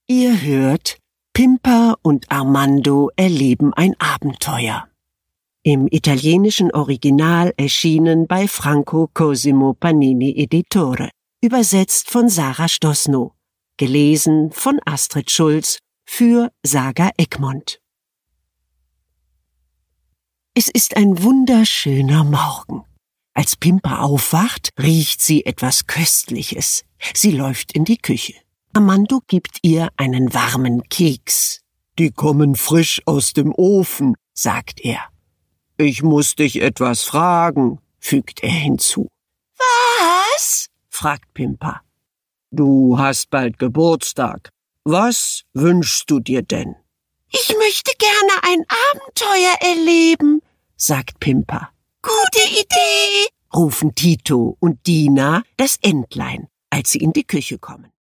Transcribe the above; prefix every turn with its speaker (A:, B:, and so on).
A: Ihr hört, Pimpa und Armando erleben ein Abenteuer. Im italienischen Original erschienen bei Franco Cosimo Panini Editore, übersetzt von Sarah Stossnow, gelesen von Astrid Schulz für Saga Egmont. Es ist ein wunderschöner Morgen. Als Pimpa aufwacht, riecht sie etwas Köstliches. Sie läuft in die Küche. Armando gibt ihr einen warmen Keks. »Die kommen frisch aus dem Ofen«, sagt er. »Ich muss dich etwas fragen«, fügt er hinzu. »Was?«, fragt Pimpa. »Du hast bald Geburtstag. Was wünschst du dir denn?« »Ich möchte gerne ein Abenteuer erleben«, sagt Pimpa. »Gute Idee«, rufen Tito und Dina, das Entlein, als sie in die Küche kommen.